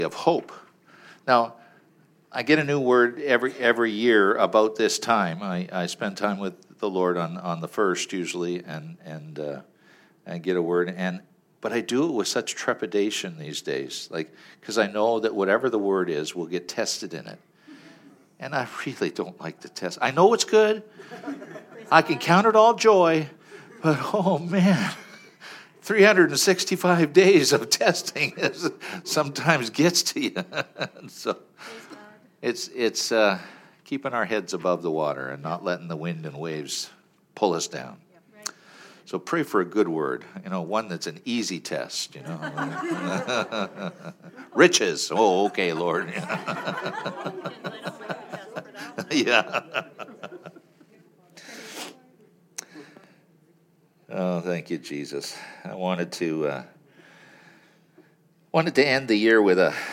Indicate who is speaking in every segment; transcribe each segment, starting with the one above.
Speaker 1: of hope. Now, I get a new word every year about this time. I spend time with the Lord on the first usually, and get a word. But I do it with such trepidation these days, because I know that whatever the word is will get tested in it. And I really don't like the test. I know it's good. I can count it all joy, but oh man, 365 days of testing sometimes gets to you. So it's keeping our heads above the water and not letting the wind and waves pull us down. So pray for a good word, one that's an easy test, Riches. Oh, okay, Lord. Yeah. Oh, thank you, Jesus. I wanted to end the year with a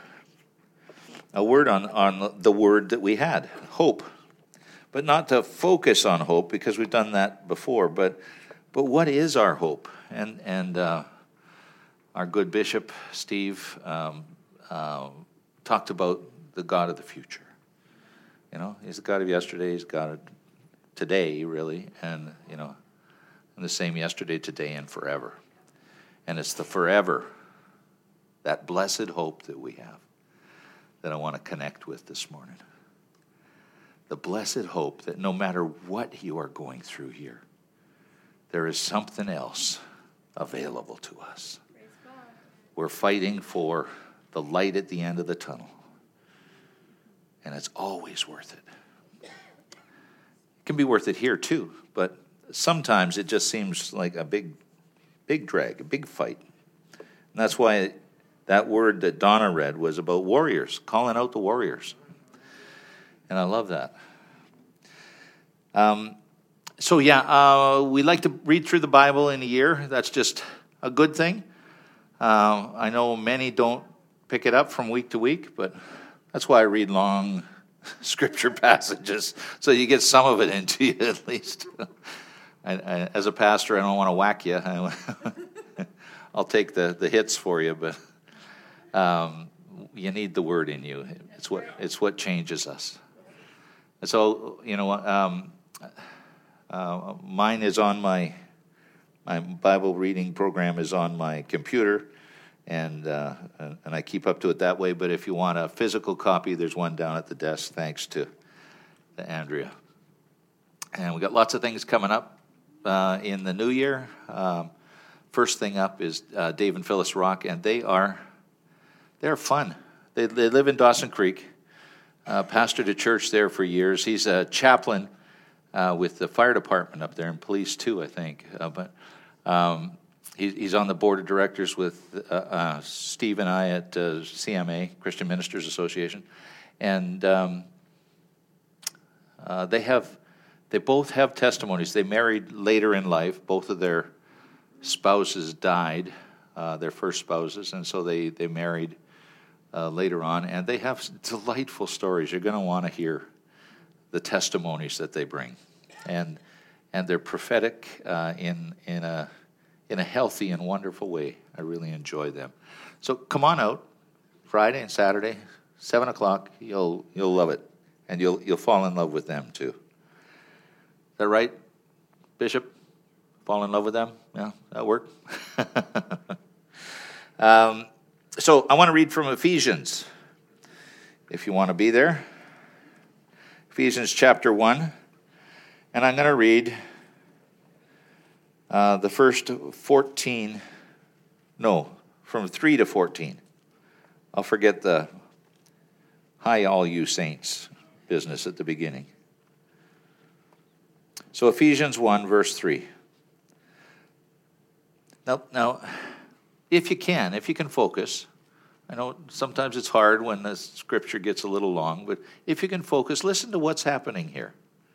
Speaker 1: word on the word that we had, hope. But not to focus on hope, because we've done that before, but what is our hope? And our good Bishop, Steve, talked about the God of the future. He's the God of yesterday, he's God of today, really, and the same yesterday, today, and forever. And it's the forever, that blessed hope that we have, that I want to connect with this morning. The blessed hope that no matter what you are going through here, there is something else available to us.
Speaker 2: Praise God.
Speaker 1: We're fighting for the light at the end of the tunnel. And it's always worth it. It can be worth it here too, but sometimes it just seems like a big drag, a big fight. And that's why that word that Donna read was about warriors, calling out the warriors. And I love that. We like to read through the Bible in a year. That's just a good thing. I know many don't pick it up from week to week, but that's why I read long scripture passages, so you get some of it into you at least. As a pastor, I don't want to whack you. I'll take the hits for you, but you need the word in you. It's what changes us. And so, mine is on my Bible reading program is on my computer, and I keep up to it that way. But if you want a physical copy, there's one down at the desk, thanks to Andrea. And we got lots of things coming up in the new year. First thing up is Dave and Phyllis Rock, and they're fun. They live in Dawson Creek. Pastored a church there for years. He's a chaplain with the fire department up there, and police too, I think. He's on the board of directors with Steve and I at CMA, Christian Ministers Association, and they both have testimonies. They married later in life. Both of their spouses died, their first spouses, and so they married later on, and they have delightful stories. You're going to want to hear the testimonies that they bring, and they're prophetic in a healthy and wonderful way. I really enjoy them. So come on out, Friday and Saturday, 7:00. You'll love it, and you'll fall in love with them too. Is that right, Bishop? Fall in love with them? Yeah, that work. So I want to read from Ephesians, if you want to be there. Ephesians chapter 1. And I'm going to read the first 14, from 3 to 14. I'll forget the hi all you saints business at the beginning. So Ephesians 1, verse 3. Now, if you can focus, I know sometimes it's hard when the scripture gets a little long, but if you can focus, listen to what's happening here.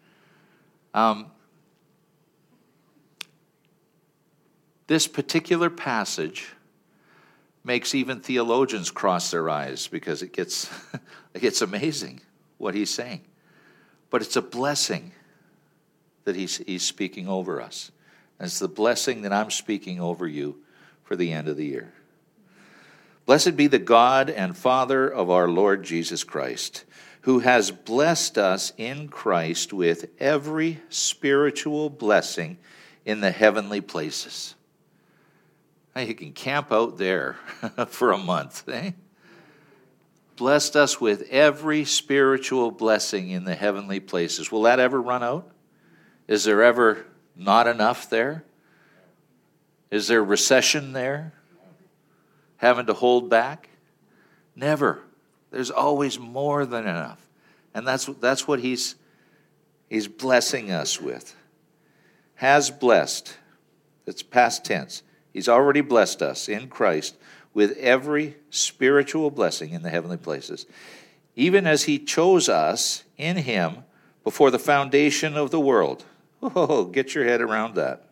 Speaker 1: This particular passage makes even theologians cross their eyes because it gets amazing what he's saying. But it's a blessing that he's speaking over us. And it's the blessing that I'm speaking over you for the end of the year. Blessed be the God and Father of our Lord Jesus Christ, who has blessed us in Christ with every spiritual blessing in the heavenly places. Now you can camp out there for a month, eh? Blessed us with every spiritual blessing in the heavenly places. Will that ever run out? Is there ever not enough there? Is there recession there? Having to hold back? Never. There's always more than enough. And that's what he's blessing us with. Has blessed. It's past tense. He's already blessed us in Christ with every spiritual blessing in the heavenly places, even as he chose us in him before the foundation of the world. Oh, get your head around that.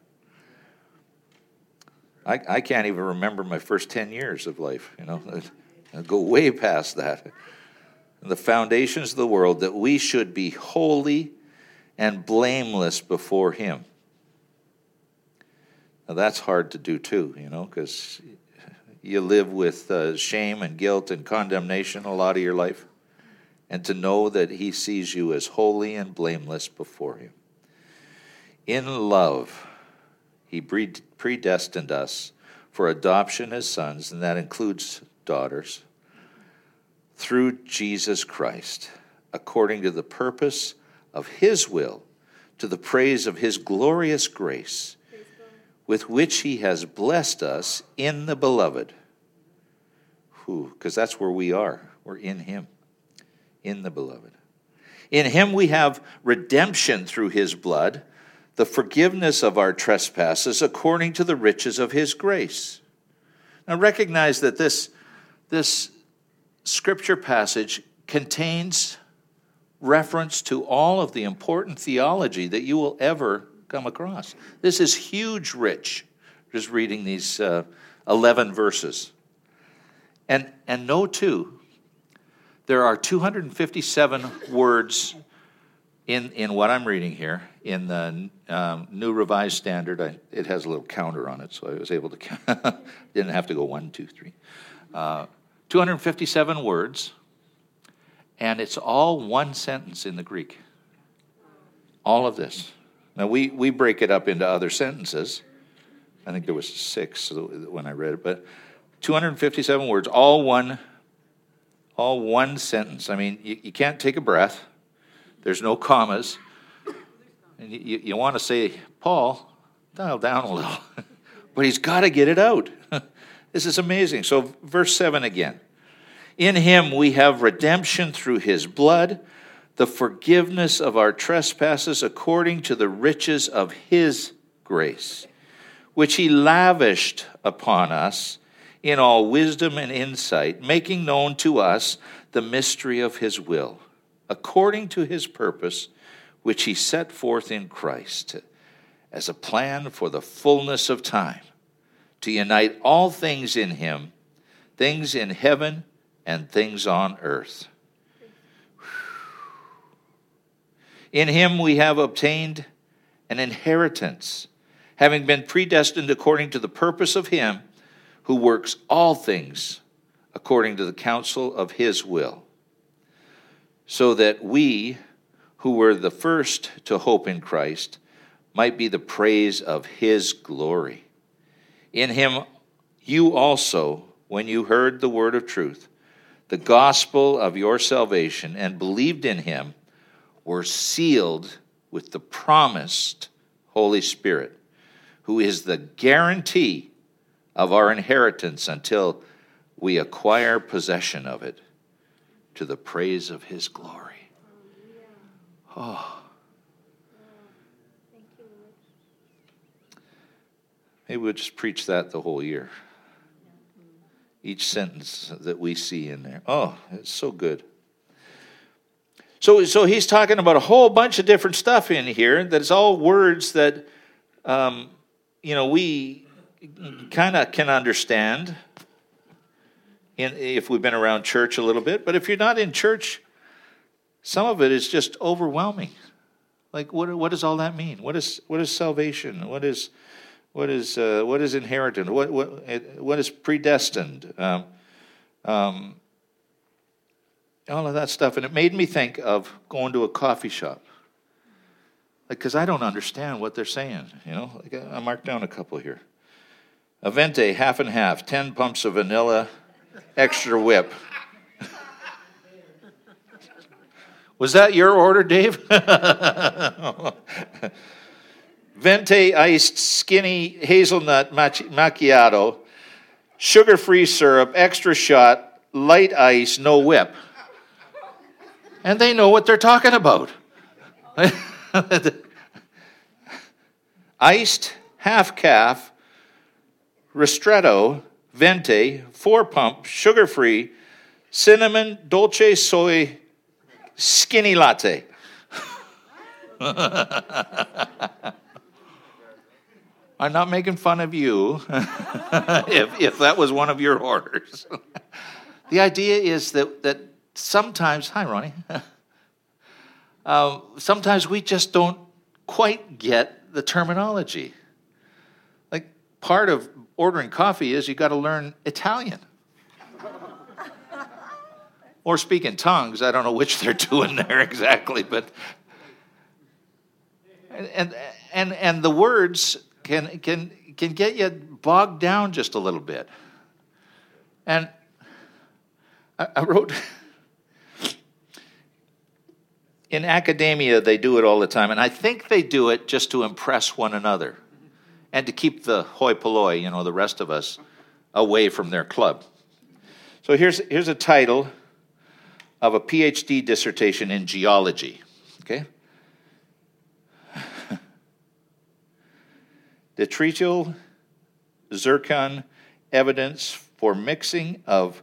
Speaker 1: I can't even remember my first 10 years of life, I go way past that. The foundations of the world, that we should be holy and blameless before him. Now that's hard to do too, because you live with shame and guilt and condemnation a lot of your life. And to know that he sees you as holy and blameless before him. In love, he predestined us for adoption as sons, and that includes daughters, through Jesus Christ, according to the purpose of his will, to the praise of his glorious grace, with which he has blessed us in the beloved. Because that's where we are. We're in him, in the beloved. In him we have redemption through his blood, the forgiveness of our trespasses according to the riches of his grace. Now recognize that this scripture passage contains reference to all of the important theology that you will ever come across. This is huge rich, just reading these 11 verses. And note too, there are 257 words in what I'm reading here, in the New Revised Standard. It has a little counter on it, so I was able to count. Didn't have to go 1, 2, 3. 257 words, and it's all one sentence in the Greek. All of this. Now, we break it up into other sentences. I think there was 6 when I read it, but 257 words, all one sentence. I mean, you can't take a breath. There's no commas. And you want to say, Paul, dial down a little. But he's got to get it out. This is amazing. So verse 7 again. In him we have redemption through his blood, the forgiveness of our trespasses according to the riches of his grace, which he lavished upon us in all wisdom and insight, making known to us the mystery of his will, according to his purpose, which he set forth in Christ, as a plan for the fullness of time, to unite all things in him, things in heaven and things on earth. In him we have obtained an inheritance, having been predestined according to the purpose of him who works all things according to the counsel of his will, so that we, who were the first to hope in Christ, might be the praise of his glory. In him you also, when you heard the word of truth, the gospel of your salvation, and believed in him, were sealed with the promised Holy Spirit, who is the guarantee of our inheritance until we acquire possession of it, to the praise of his glory. Oh. Maybe we'll just preach that the whole year. Each sentence that we see in there. Oh, it's so good. So he's talking about a whole bunch of different stuff in here that's all words that, we kind of can understand if we've been around church a little bit. But if you're not in church, some of it is just overwhelming. Like, what does all that mean? What is salvation? What is inheritance? What is predestined? all of that stuff. And it made me think of going to a coffee shop. Because I don't understand what they're saying, I marked down a couple here. A Venti, half and half, 10 pumps of vanilla, extra whip. Was that your order, Dave? Venti iced skinny hazelnut macchiato, sugar-free syrup, extra shot, light ice, no whip. And they know what they're talking about. Iced, half-calf, ristretto, Venti, 4-pump, sugar-free, cinnamon, dolce soy, skinny latte. I'm not making fun of you if that was one of your orders. The idea is that sometimes, hi Ronnie, sometimes we just don't quite get the terminology. Like part of ordering coffee is you got to learn Italian. Or speak in tongues. I don't know which they're doing there exactly, but and the words can get you bogged down just a little bit. And I wrote, in academia they do it all the time, and I think they do it just to impress one another and to keep the hoi polloi, the rest of us, away from their club. So here's a title of a PhD dissertation in geology, okay? Detrital zircon evidence for mixing of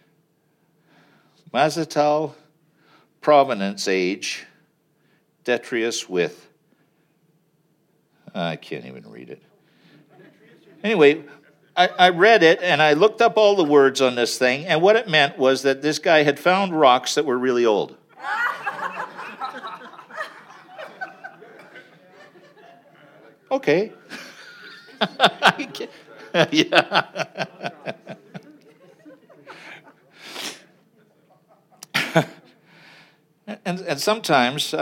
Speaker 1: Mazatal provenance age detritus with, I can't even read it. Anyway, I read it, and I looked up all the words on this thing, and what it meant was that this guy had found rocks that were really old. Okay. Yeah. And sometimes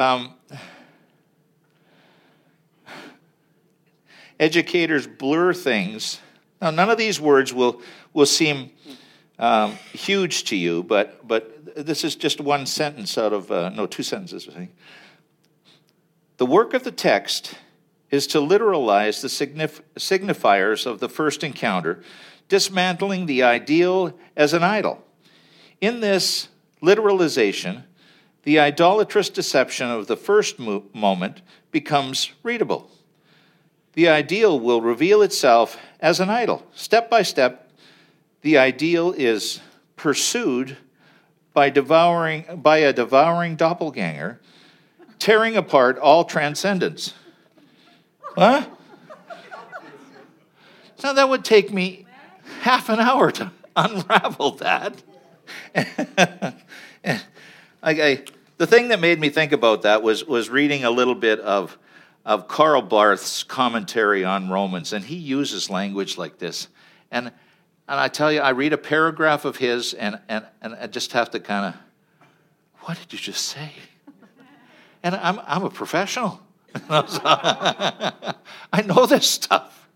Speaker 1: educators blur things. Now, none of these words will seem huge to you, but this is just one sentence out of, two sentences, I think. The work of the text is to literalize the signifiers of the first encounter, dismantling the ideal as an idol. In this literalization, the idolatrous deception of the first moment becomes readable. The ideal will reveal itself as an idol. Step by step, the ideal is pursued by a devouring doppelganger, tearing apart all transcendence. Huh? Now that would take me half an hour to unravel that. The thing that made me think about that was reading a little bit of Karl Barth's commentary on Romans, and he uses language like this. And I tell you, I read a paragraph of his, and I just have to kind of, what did you just say? And I'm a professional. I know this stuff.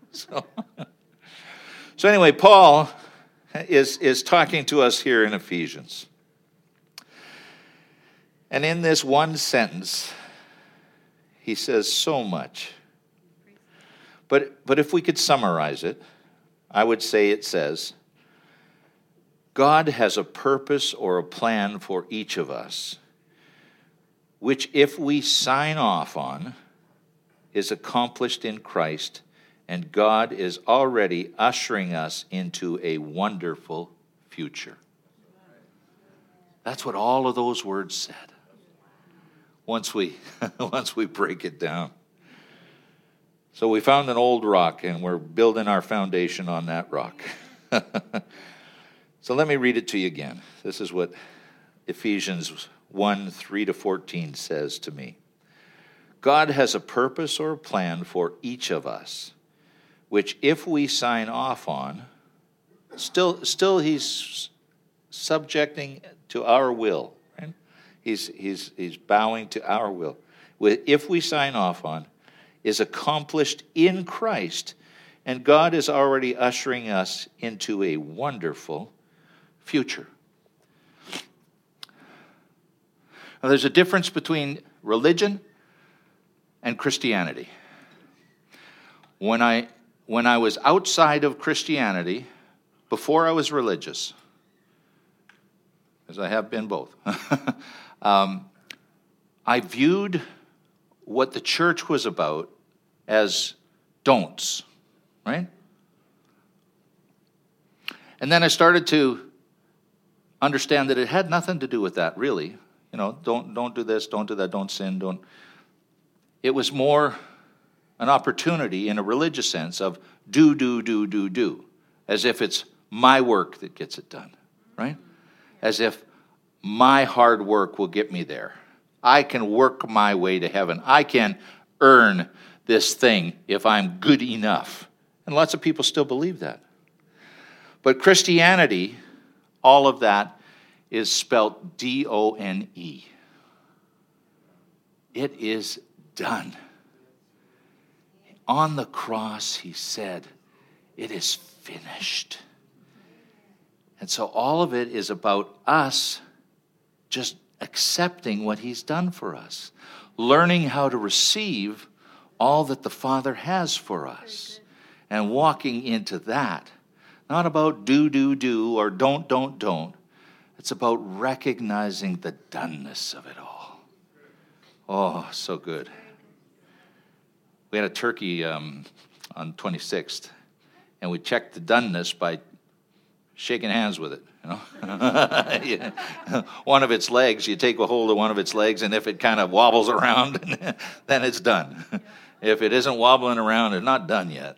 Speaker 1: So anyway, Paul is talking to us here in Ephesians. And in this one sentence, he says so much. But if we could summarize it, I would say it says, God has a purpose or a plan for each of us, which if we sign off on, is accomplished in Christ, and God is already ushering us into a wonderful future. That's what all of those words said. Once we break it down. So we found an old rock, and we're building our foundation on that rock. So let me read it to you again. This is what Ephesians 1:3-14 says to me. God has a purpose or a plan for each of us, which if we sign off on, still he's subjecting to our will. Right? He's bowing to our will. If we sign off on, is accomplished in Christ, and God is already ushering us into a wonderful future. Now, there's a difference between religion and Christianity. When I was outside of Christianity, before I was religious, as I have been both, I viewed what the church was about as don'ts, right? And then I started to understand that it had nothing to do with that, really. You know, don't do this, don't do that, don't sin, don't. It was more an opportunity in a religious sense of do, as if it's my work that gets it done, right? As if my hard work will get me there. I can work my way to heaven. I can earn this thing if I'm good enough. And lots of people still believe that. But Christianity, all of that is spelt D-O-N-E. It is done. On the cross, he said, it is finished. And so all of it is about us just accepting what he's done for us, learning how to receive all that the Father has for us, and walking into that. Not about do, or don't. It's about recognizing the doneness of it all. Oh, so good. We had a turkey on 26th, and we checked the doneness by shaking hands with it. You know, one of its legs, you take a hold of one of its legs, and if it kind of wobbles around, then it's done. If it isn't wobbling around, it's not done yet.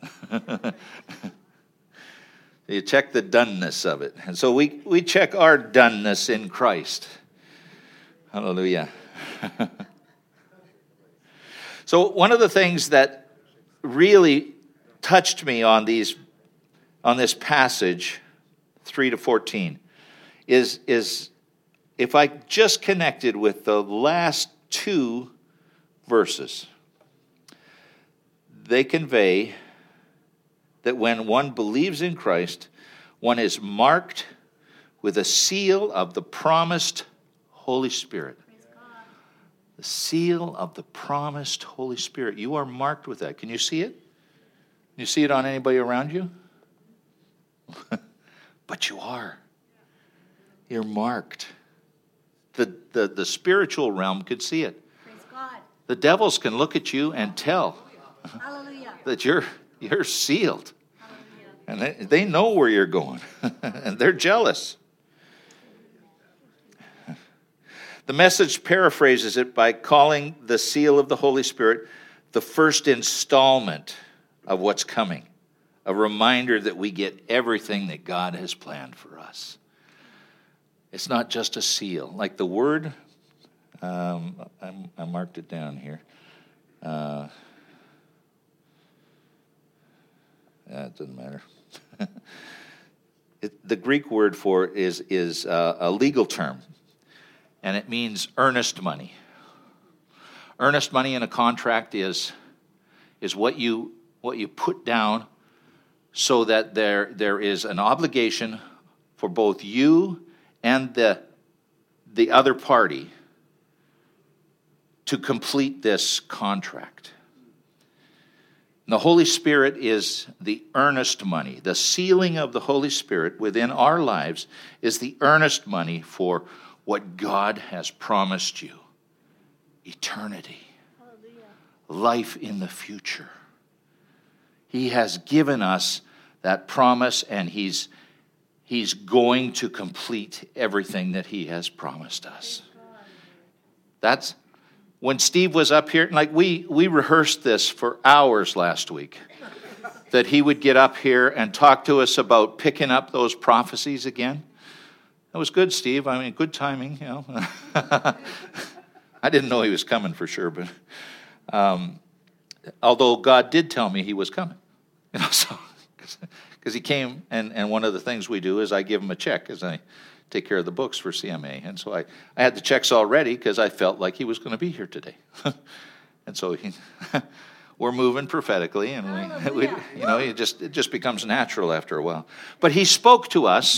Speaker 1: You check the doneness of it. And so we check our doneness in Christ. Hallelujah. So one of the things that really touched me on this passage, 3 to 14, is if I just connected with the last two verses. They convey that when one believes in Christ, one is marked with a seal of the promised Holy Spirit. The seal of the promised Holy Spirit. You are marked with that. Can you see it? Can you see it on anybody around you? But you are. You're marked. The spiritual realm could see it.
Speaker 2: Praise God.
Speaker 1: The devils can look at you and tell that you're sealed. Hallelujah. And they know where you're going. And they're jealous. The Message paraphrases it by calling the seal of the Holy Spirit the first installment of what's coming. A reminder that we get everything that God has planned for us. It's not just a seal. Like the word, I marked it down here. It doesn't matter. The Greek word for it is a legal term, and it means earnest money. Earnest money in a contract is what you put down so that there is an obligation for both you and the other party to complete this contract. And the Holy Spirit is the earnest money. The sealing of the Holy Spirit within our lives is the earnest money for what God has promised you. Eternity. Hallelujah. Life in the future. He has given us that promise, and He's going to complete everything that He has promised us. That's when Steve was up here, like we rehearsed this for hours last week, that he would get up here and talk to us about picking up those prophecies again. That was good, Steve. I mean, good timing, you know. I didn't know he was coming for sure, but although God did tell me he was coming, you know, so because he came, and one of the things we do is I give him a check as I take care of the books for CMA. And so I had the checks all ready because I felt like he was going to be here today. And so we're moving prophetically, and it just becomes natural after a while. But he spoke to us.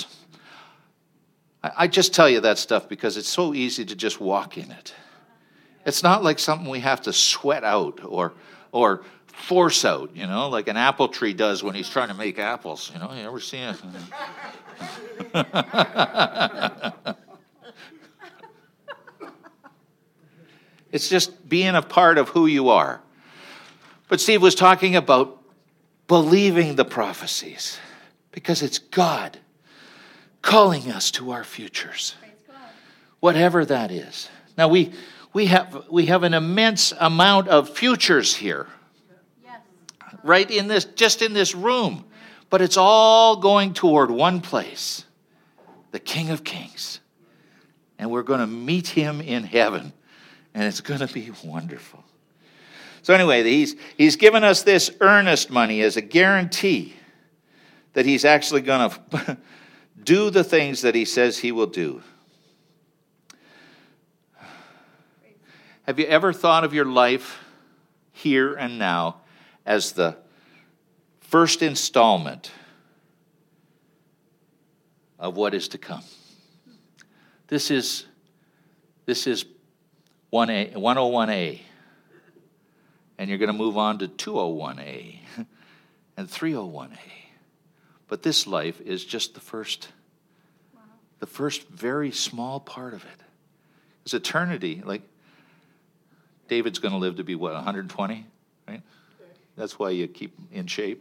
Speaker 1: I just tell you that stuff because it's so easy to just walk in it. It's not like something we have to sweat out or force out, like an apple tree does when he's trying to make apples. You ever see it? It's just being a part of who you are. But Steve was talking about believing the prophecies because it's God calling us to our futures, whatever that is. Now we have an immense amount of futures here, right in this room, but it's all going toward one place, the King of Kings, and we're going to meet him in heaven, and it's going to be wonderful. So anyway, he's given us this earnest money as a guarantee that he's actually going to do the things that he says he will do. Have you ever thought of your life here and now as the first installment of what is to come? This is 101A. And you're going to move on to 201A and 301A. But this life is just the first very small part of it. It's eternity. Like, David's going to live to be, 120? Right? That's why you keep in shape.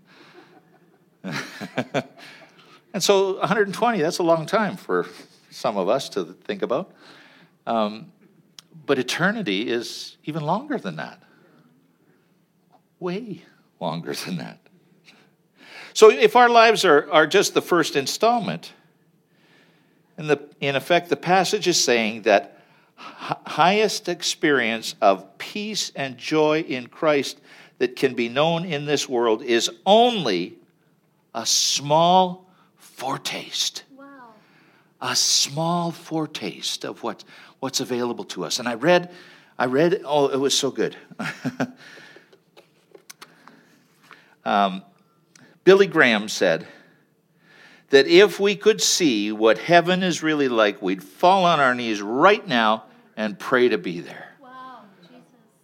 Speaker 1: And so 120, that's a long time for some of us to think about. But eternity is even longer than that. Way longer than that. So if our lives are just the first installment, in effect, the passage is saying that highest experience of peace and joy in Christ that can be known in this world is only a small foretaste. Wow. A small foretaste of what's available to us. And I read, oh, it was so good. Billy Graham said that if we could see what heaven is really like, we'd fall on our knees right now and pray to be there. Wow, Jesus.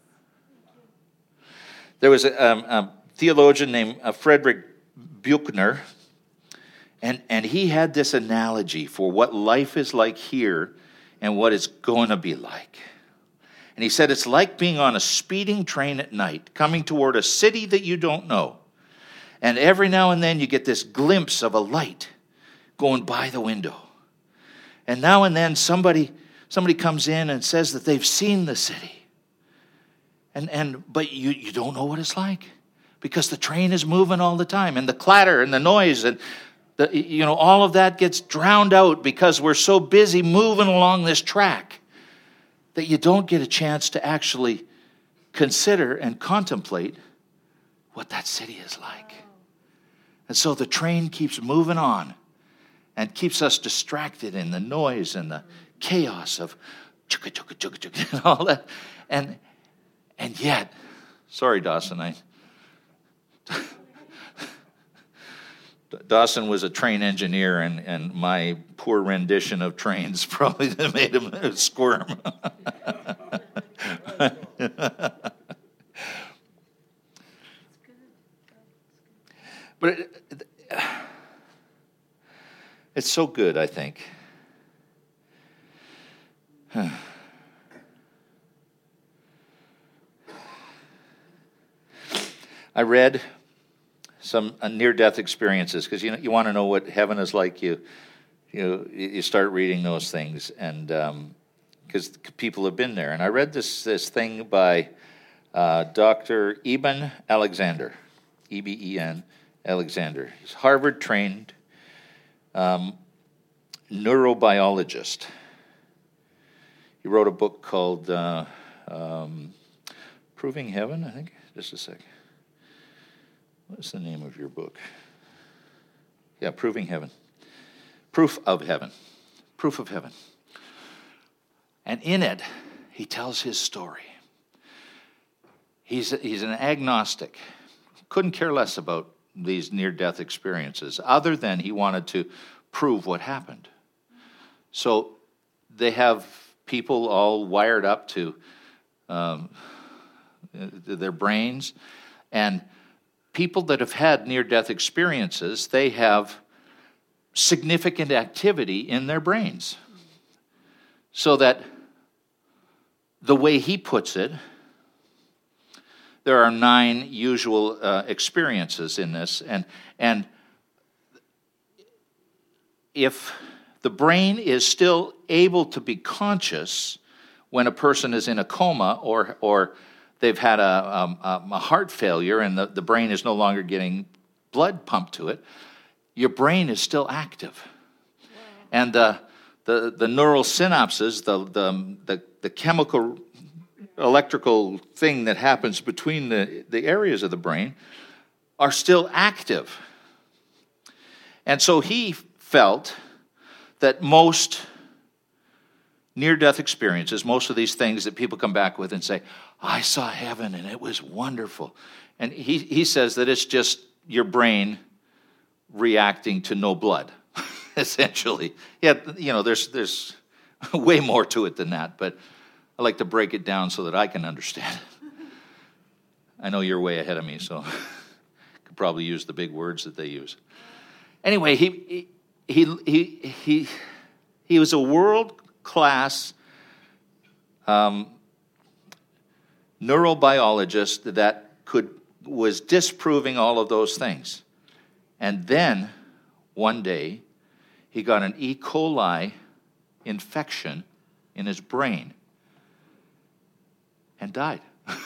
Speaker 1: There was a theologian named Frederick Buechner, and he had this analogy for what life is like here and what it's going to be like. And he said it's like being on a speeding train at night, coming toward a city that you don't know. And every now and then you get this glimpse of a light going by the window. And now and then somebody comes in and says that they've seen the city. But you don't know what it's like because the train is moving all the time, and the clatter and the noise and all of that gets drowned out because we're so busy moving along this track that you don't get a chance to actually consider and contemplate what that city is like. And so the train keeps moving on and keeps us distracted in the noise and the chaos of chugga, chugga, chugga, chugga, and all that. And yet, sorry, Dawson, Dawson was a train engineer, and my poor rendition of trains probably made him squirm. But it's so good, I think. I read some near-death experiences because you want to know what heaven is like. You start reading those things, and because people have been there. And I read this thing by Dr. Eben Alexander, E-B-E-N. Alexander. He's Harvard-trained neurobiologist. He wrote a book called Proving Heaven, I think. Just a sec. What's the name of your book? Yeah, Proving Heaven. Proof of Heaven. Proof of Heaven. And in it, he tells his story. He's an agnostic. Couldn't care less about these near-death experiences, other than he wanted to prove what happened. So they have people all wired up to their brains, and people that have had near-death experiences, they have significant activity in their brains. So that the way he puts it, there are 9 usual experiences in this, and if the brain is still able to be conscious when a person is in a coma or they've had a heart failure and the brain is no longer getting blood pumped to it, your brain is still active. Wow. And the neural synapses, the chemical electrical thing that happens between the areas of the brain are still active. And so he felt that most near-death experiences, most of these things that people come back with and say, I saw heaven and it was wonderful. And he says that it's just your brain reacting to no blood, essentially. Yeah, there's way more to it than that, but I like to break it down so that I can understand. I know you're way ahead of me, so I could probably use the big words that they use. Anyway, he was a world-class neurobiologist that was disproving all of those things. And then, one day, he got an E. coli infection in his brain and died.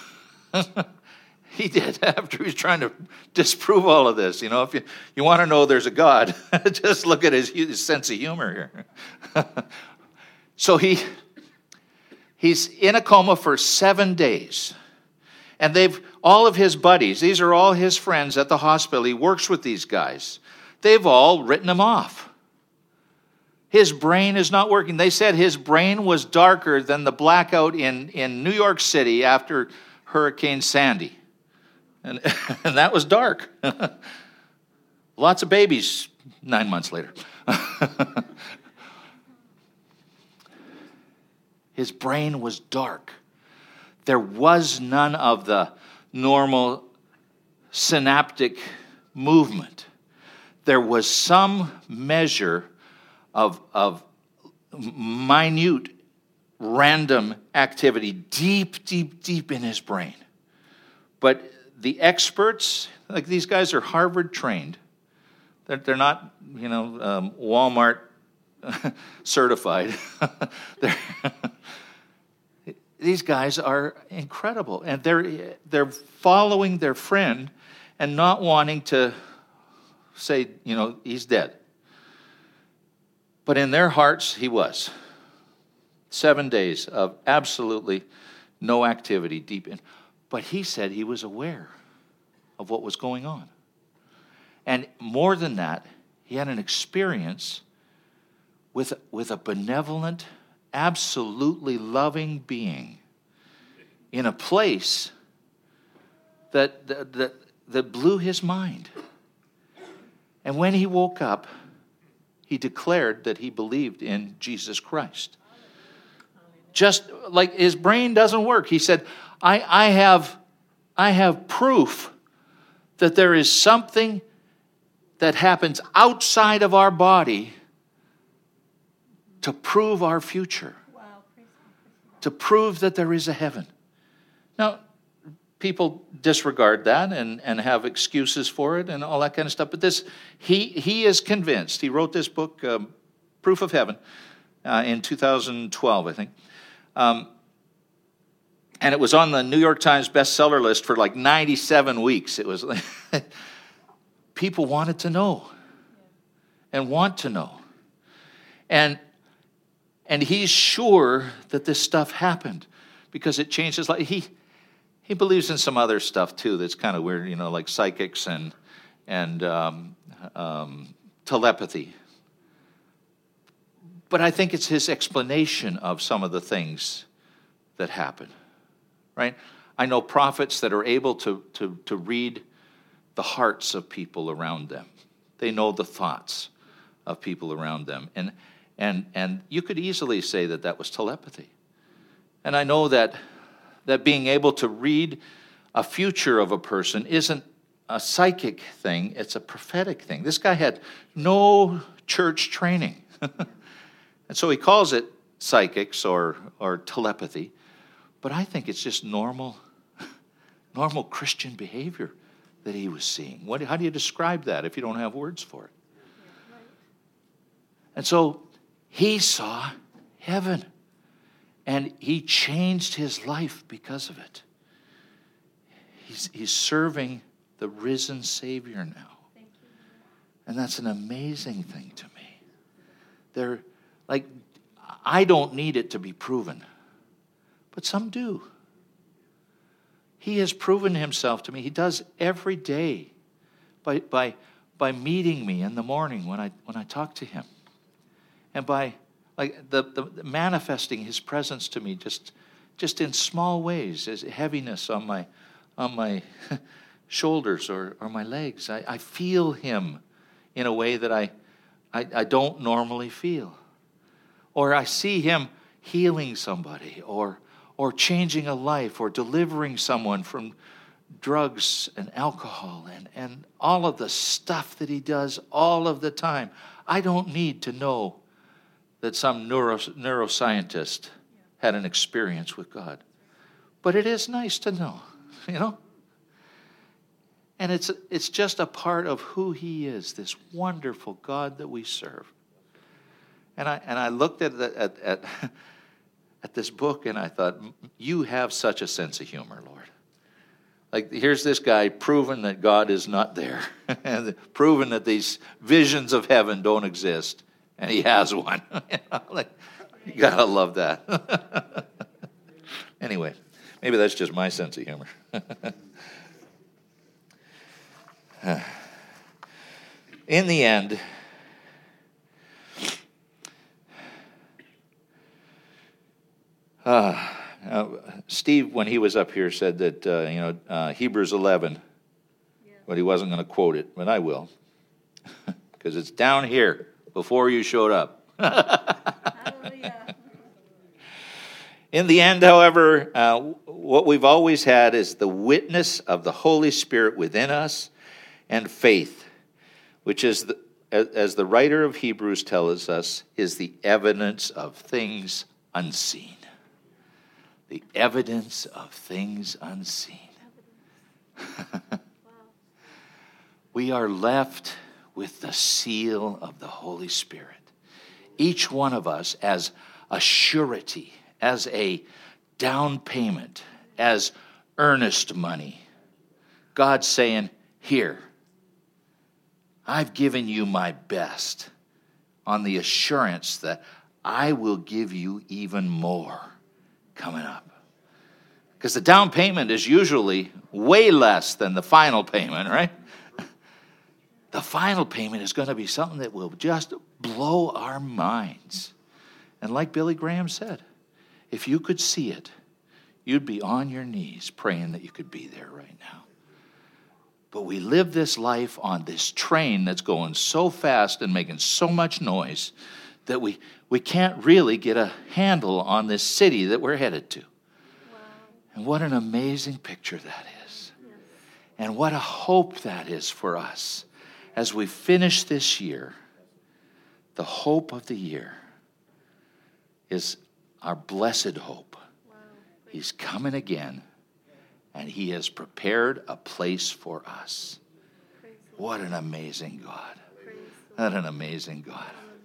Speaker 1: He did, after he was trying to disprove all of this. If you want to know there's a God, just look at his sense of humor here. So he's in a coma for 7 days. And all of his buddies, these are all his friends at the hospital, he works with these guys. They've all written him off. His brain is not working. They said his brain was darker than the blackout in New York City after Hurricane Sandy. And that was dark. Lots of babies 9 months later. His brain was dark. There was none of the normal synaptic movement. There was some measure of minute, random activity deep, deep, deep in his brain. But the experts, like these guys are Harvard trained. They're not, Walmart certified. These guys are incredible, and they're following their friend and not wanting to say, he's dead. But in their hearts, he was. 7 days of absolutely no activity deep in. But he said he was aware of what was going on. And more than that, he had an experience with a benevolent, absolutely loving being in a place that blew his mind. And when he woke up, he declared that he believed in Jesus Christ. Just like his brain doesn't work. He said, I have proof that there is something that happens outside of our body to prove our future. Wow. To prove that there is a heaven. Now, people disregard that and have excuses for it and all that kind of stuff. But this, he is convinced. He wrote this book, Proof of Heaven, in 2012, I think. And it was on the New York Times bestseller list for like 97 weeks. It was people wanted to know and want to know. And he's sure that this stuff happened because it changed his life. He believes in some other stuff too that's kind of weird, like psychics and telepathy. But I think it's his explanation of some of the things that happen, right? I know prophets that are able to read the hearts of people around them. They know the thoughts of people around them. And you could easily say that that was telepathy. And I know that being able to read a future of a person isn't a psychic thing, it's a prophetic thing. This guy had no church training. And so he calls it psychics or telepathy. But I think it's just normal Christian behavior that he was seeing. How do you describe that if you don't have words for it? And so he saw heaven, and he changed his life because of it. He's serving the risen Savior now. And that's an amazing thing to me. I don't need it to be proven, but some do. He has proven himself to me. He does every day by meeting me in the morning when I talk to him, and by the manifesting his presence to me just in small ways, as heaviness on my shoulders or my legs. I feel him in a way that I don't normally feel, or I see him healing somebody, or changing a life, or delivering someone from drugs and alcohol and all of the stuff that he does all of the time. I don't need to know that some neuroscientist had an experience with God. But it is nice to know, And it's just a part of who he is, this wonderful God that we serve. And I looked at this book, and I thought, you have such a sense of humor, Lord. Like, here's this guy proving that God is not there, and proving that these visions of heaven don't exist, and he has one. You gotta love that. Anyway, maybe that's just my sense of humor. In the end, Steve, when he was up here, said that, Hebrews 11, but he wasn't going to quote it, but I will, because it's down here before you showed up. Hallelujah. In the end, however, what we've always had is the witness of the Holy Spirit within us, and faith, which is, as the writer of Hebrews tells us, is the evidence of things unseen. The evidence of things unseen. We are left with the seal of the Holy Spirit. Each one of us as a surety, as a down payment, as earnest money. God saying, here, I've given you my best on the assurance that I will give you even more coming up. Because the down payment is usually way less than the final payment, right? The final payment is going to be something that will just blow our minds. And like Billy Graham said, if you could see it, you'd be on your knees praying that you could be there right now. But we live this life on this train that's going so fast and making so much noise that we can't really get a handle on this city that we're headed to. Wow. And what an amazing picture that is. Yes. And what a hope that is for us as we finish this year. The hope of the year is our blessed hope. Wow. He's coming again, and he has prepared a place for us. What an amazing God. What an amazing God.